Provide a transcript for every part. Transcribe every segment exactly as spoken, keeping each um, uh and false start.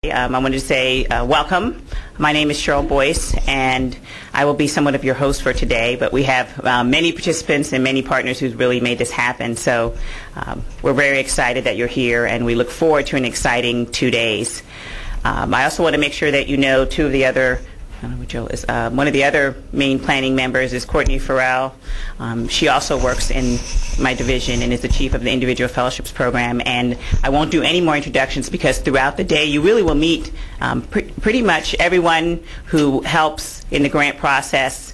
Um, I wanted to say uh, welcome. My name is Cheryl Boyce, and I will be somewhat of your host for today, but we have uh, many participants and many partners who've really made this happen, so um, we're very excited that you're here, and we look forward to an exciting two days. Um, I also want to make sure that you know two of the other I don't know what Jill is. Uh, one of the other main planning members is Courtney Farrell. Um, she also works in my division and is the chief of the Individual Fellowships Program. And I won't do any more introductions because throughout the day you really will meet um, pr pretty much everyone who helps in the grant process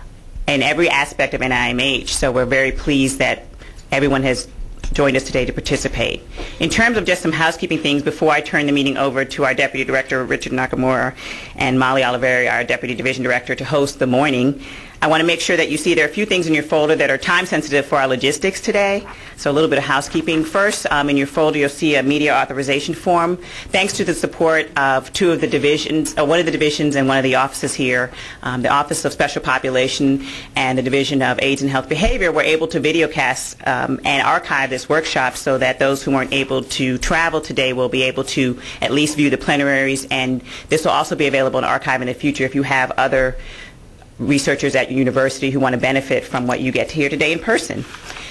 in every aspect of N I M H. So we're very pleased that everyone has joined us today to participate. In terms of just some housekeeping things, before I turn the meeting over to our Deputy Director, Richard Nakamura, and Molly Oliveri, our Deputy Division Director, to host the morning, I want to make sure that you see there are a few things in your folder that are time sensitive for our logistics today. So a little bit of housekeeping. First, um, in your folder you'll see a media authorization form. Thanks to the support of two of the divisions, uh, one of the divisions and one of the offices here, um, the Office of Special Population and the Division of AIDS and Health Behavior, were able to videocast um, and archive this workshop so that those who weren't able to travel today will be able to at least view the plenaries, and this will also be available in archive in the future if you have other researchers at your university who want to benefit from what you get to hear today in person.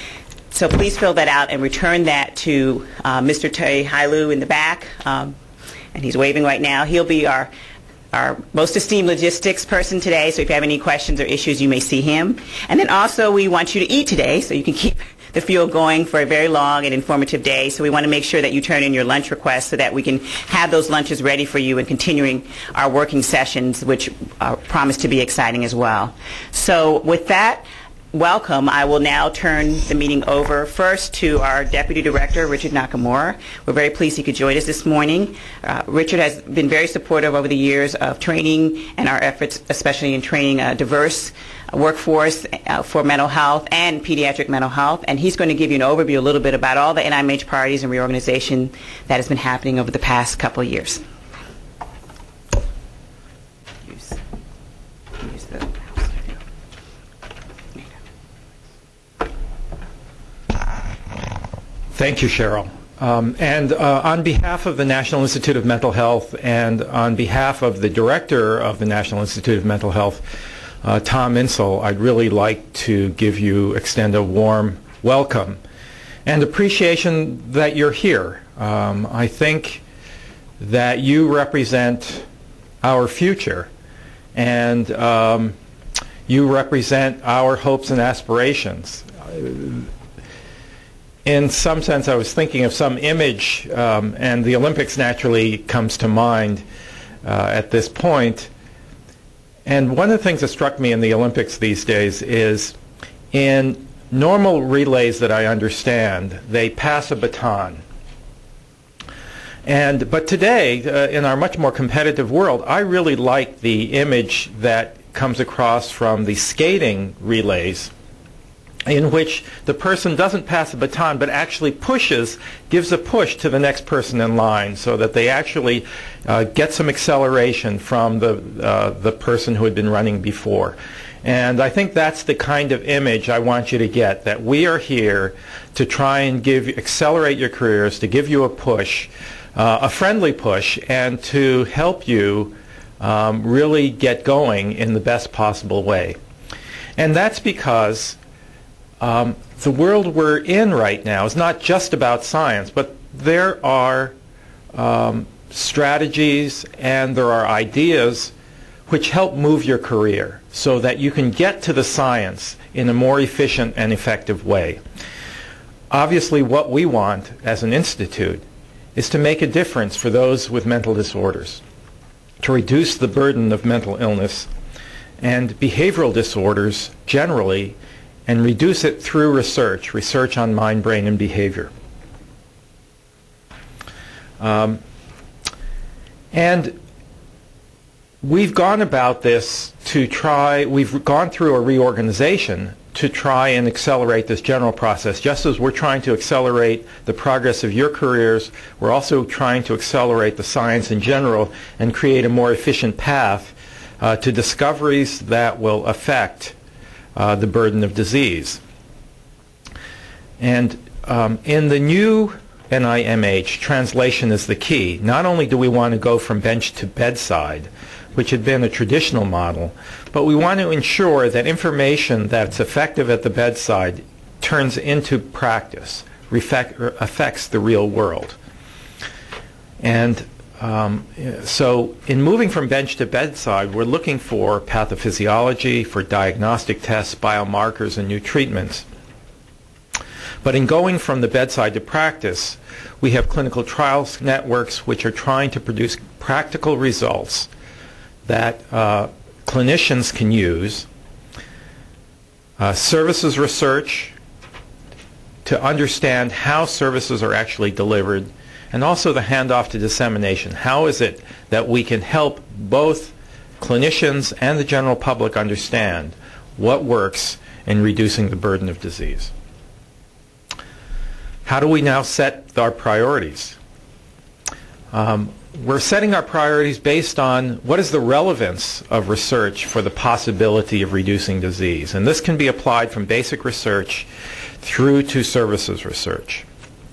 So please fill that out and return that to uh, Mister Terry Hailu in the back, um, and he's waving right now. He'll be our our most esteemed logistics person today, so if you have any questions or issues, you may see him. And then also we want you to eat today so you can keep the fuel going for a very long and informative day. So we want to make sure that you turn in your lunch requests so that we can have those lunches ready for you and continuing our working sessions, which uh, promise to be exciting as well. So with that, welcome. I will now turn the meeting over first to our Deputy Director, Richard Nakamura. We're very pleased he could join us this morning. Uh, Richard has been very supportive over the years of training and our efforts, especially in training a diverse workforce uh, for mental health and pediatric mental health, and he's going to give you an overview a little bit about all the N I M H priorities and reorganization that has been happening over the past couple of years. Use, use the Thank you, Cheryl. Um, and uh, on behalf of the National Institute of Mental Health and on behalf of the Director of the National Institute of Mental Health, uh, Tom Insel, I'd really like to give you, extend a warm welcome and appreciation that you're here. Um, I think that you represent our future, and um, you represent our hopes and aspirations. In some sense, I was thinking of some image, um, and the Olympics naturally comes to mind uh, at this point. And one of the things that struck me in the Olympics these days is in normal relays that I understand, they pass a baton. And, but today, uh, in our much more competitive world, I really like the image that comes across from the skating relays, in which the person doesn't pass a baton but actually pushes, gives a push to the next person in line so that they actually uh, get some acceleration from the, uh, the person who had been running before. And I think that's the kind of image I want you to get, that we are here to try and give, accelerate your careers, to give you a push, uh, a friendly push, and to help you um, really get going in the best possible way. And that's because Um, the world we're in right now is not just about science, but there are um, strategies and there are ideas which help move your career so that you can get to the science in a more efficient and effective way. Obviously, what we want as an institute is to make a difference for those with mental disorders, to reduce the burden of mental illness and behavioral disorders generally, and reduce it through research, research on mind, brain, and behavior. Um, and we've gone about this to try, we've gone through a reorganization to try and accelerate this general process. Just as we're trying to accelerate the progress of your careers, we're also trying to accelerate the science in general and create a more efficient path uh, to discoveries that will affect Uh, the burden of disease. And um, in the new N I M H, translation is the key. Not only do we want to go from bench to bedside, which had been a traditional model, but we want to ensure that information that's effective at the bedside turns into practice, reflect, affects the real world. And um, so in moving from bench to bedside, we're looking for pathophysiology, for diagnostic tests, biomarkers, and new treatments. But in going from the bedside to practice, we have clinical trials networks which are trying to produce practical results that uh, clinicians can use, uh, services research to understand how services are actually delivered, and also the handoff to dissemination. How is it that we can help both clinicians and the general public understand what works in reducing the burden of disease? How do we now set our priorities? Um, we're setting our priorities based on what is the relevance of research for the possibility of reducing disease. And this can be applied from basic research through to services research.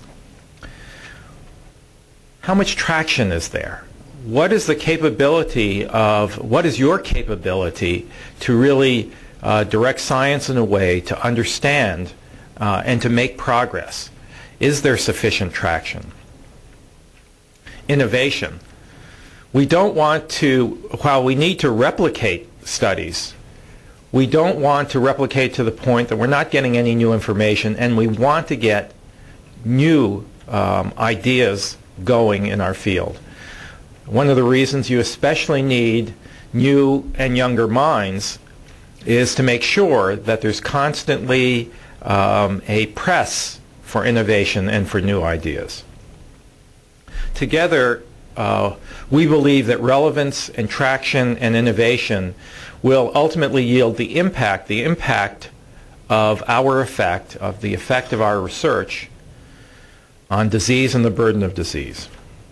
How much traction is there? What is the capability of, what is your capability to really uh, direct science in a way to understand uh, and to make progress? Is there sufficient traction? Innovation. We don't want to, while we need to replicate studies, we don't want to replicate to the point that we're not getting any new information, and we want to get new um, ideas going in our field. One of the reasons you especially need new and younger minds is to make sure that there's constantly um, a press for innovation and for new ideas. Together, uh, we believe that relevance and traction and innovation will ultimately yield the impact, the impact of our effect, of the effect of our research on disease and the burden of disease.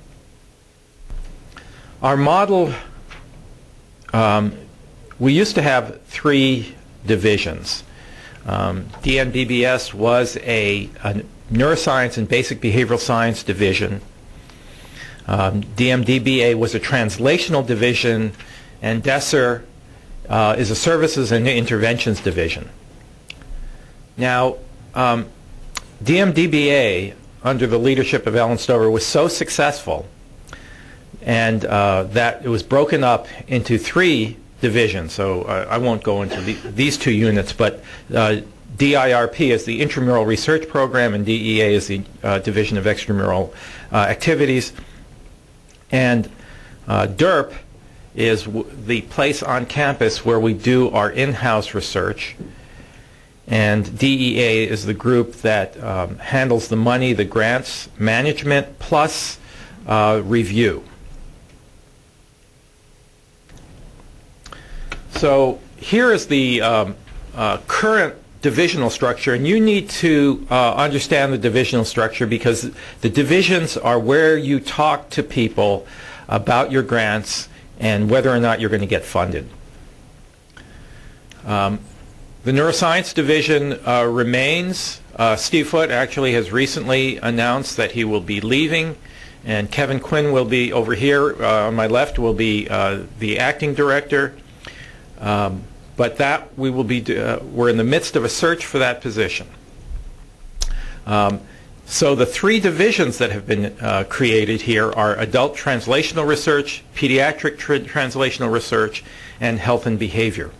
Our model, um, we used to have three divisions. Um, D M D B S was a, a neuroscience and basic behavioral science division. Um, D M D B A was a translational division, and D E S R uh, is a services and interventions division. Now, um, D M D B A, under the leadership of Ellen Stover, was so successful and uh, that it was broken up into three divisions. So uh, I won't go into the, these two units, but uh, D I R P is the Intramural Research Program, and D E A is the uh, Division of Extramural uh, Activities. And uh, D E R P is w the place on campus where we do our in-house research. And D E A is the group that um, handles the money, the grants, management, plus uh, review. So here is the um, uh, current divisional structure, and you need to uh, understand the divisional structure because the divisions are where you talk to people about your grants and whether or not you're going to get funded. Um, the neuroscience division uh, remains. Uh, Steve Foote actually has recently announced that he will be leaving, and Kevin Quinn will be over here uh, on my left, will be uh, the acting director. Um, but that we will be, uh, we're in the midst of a search for that position. Um, so the three divisions that have been uh, created here are adult translational research, pediatric tra translational research, and health and behavior.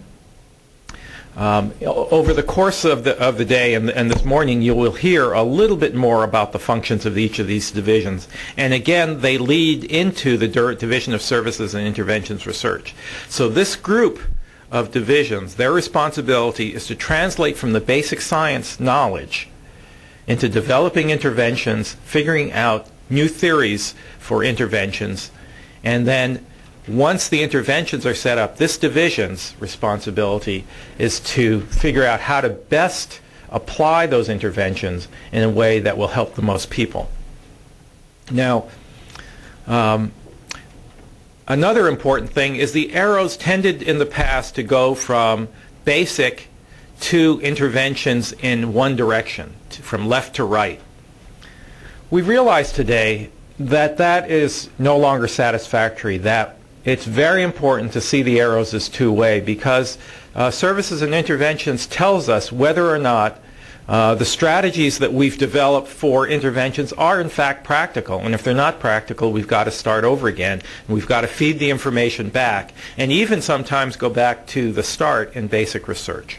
Um, over the course of the, of the day and, and this morning, you will hear a little bit more about the functions of each of these divisions. And again, they lead into the Division of Services and Interventions Research. So this group of divisions, their responsibility is to translate from the basic science knowledge into developing interventions, figuring out new theories for interventions, and then once the interventions are set up, this division's responsibility is to figure out how to best apply those interventions in a way that will help the most people. Now, um, another important thing is the arrows tended in the past to go from basic to interventions in one direction, to, from left to right. we realize today that that is no longer satisfactory, that it's very important to see the arrows as two-way, because uh, services and interventions tells us whether or not uh, the strategies that we've developed for interventions are in fact practical. And if they're not practical, we've got to start over again. We've got to feed the information back, and even sometimes go back to the start in basic research.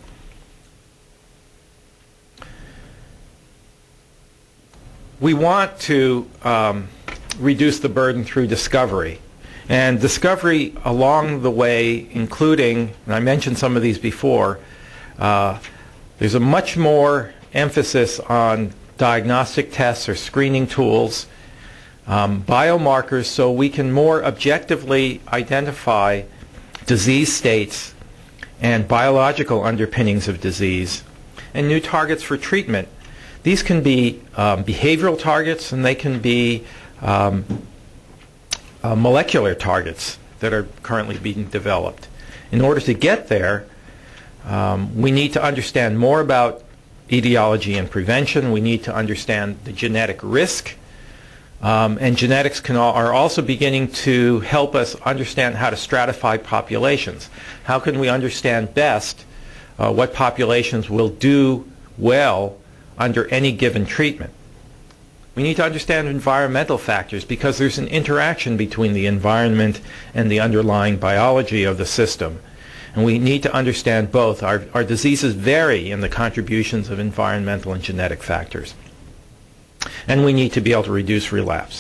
We want to um, reduce the burden through discovery. And discovery along the way, including, and I mentioned some of these before, uh, there's a much more emphasis on diagnostic tests or screening tools, um, biomarkers, so we can more objectively identify disease states and biological underpinnings of disease, and new targets for treatment. These can be um, behavioral targets, and they can be um, uh, molecular targets that are currently being developed. In order to get there, um, we need to understand more about etiology and prevention. We need to understand the genetic risk. Um, and genetics can all, are also beginning to help us understand how to stratify populations. How can we understand best uh, what populations will do well under any given treatment? We need to understand environmental factors, because there's an interaction between the environment and the underlying biology of the system. And we need to understand both. Our, our diseases vary in the contributions of environmental and genetic factors. And we need to be able to reduce relapse.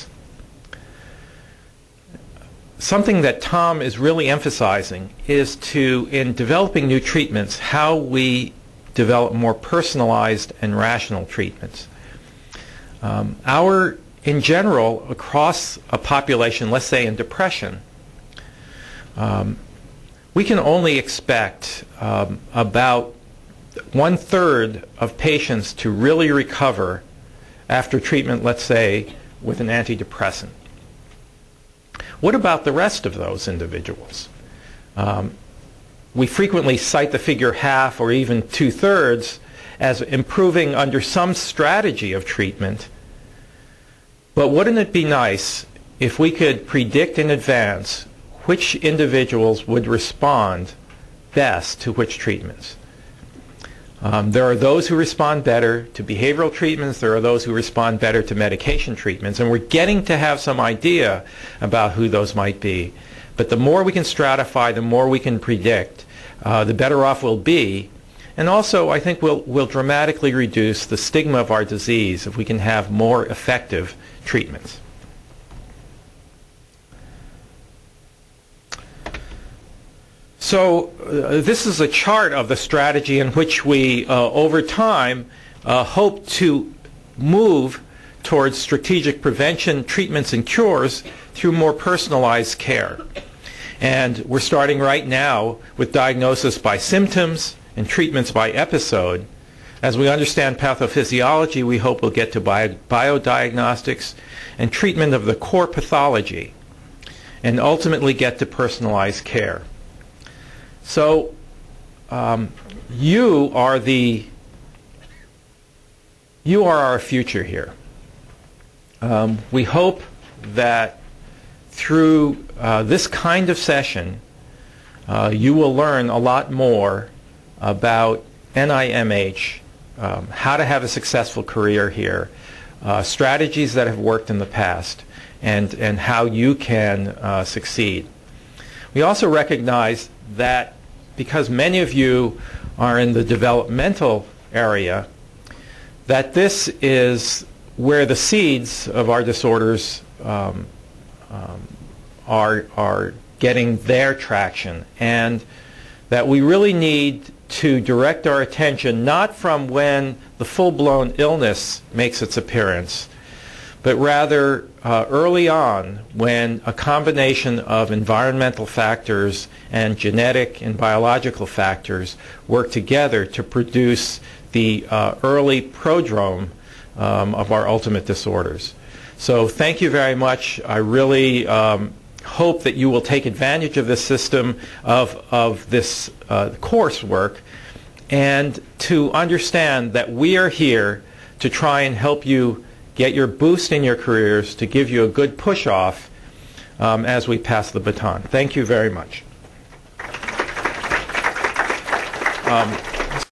Something that Tom is really emphasizing is to, in developing new treatments, how we develop more personalized and rational treatments. Um, our, in general, across a population, let's say in depression, um, we can only expect um, about one-third of patients to really recover after treatment, let's say, with an antidepressant. What about the rest of those individuals? Um, we frequently cite the figure half or even two-thirds as improving under some strategy of treatment. But wouldn't it be nice if we could predict in advance which individuals would respond best to which treatments? Um, there are those who respond better to behavioral treatments. There are those who respond better to medication treatments. And we're getting to have some idea about who those might be. But the more we can stratify, the more we can predict, uh, the better off we'll be. And also, I think we'll, we'll dramatically reduce the stigma of our disease if we can have more effective treatments. So uh, this is a chart of the strategy in which we, uh, over time, uh, hope to move towards strategic prevention, treatments, and cures through more personalized care. And we're starting right now with diagnosis by symptoms and treatments by episode. As we understand pathophysiology, we hope we'll get to bio biodiagnostics and treatment of the core pathology, and ultimately get to personalized care. So um, you are the you are our future here. Um, we hope that through uh, this kind of session, uh, you will learn a lot more about N I M H, um, how to have a successful career here, uh, strategies that have worked in the past, and, and how you can uh, succeed. We also recognize that because many of you are in the developmental area, that this is where the seeds of our disorders um, um, are, are getting their traction, and that we really need to direct our attention not from when the full-blown illness makes its appearance, but rather uh, early on when a combination of environmental factors and genetic and biological factors work together to produce the uh, early prodrome um, of our ultimate disorders. So thank you very much. I really um, hope that you will take advantage of this system of, of this uh, coursework, and to understand that we are here to try and help you get your boost in your careers, to give you a good push-off um, as we pass the baton. Thank you very much. Um,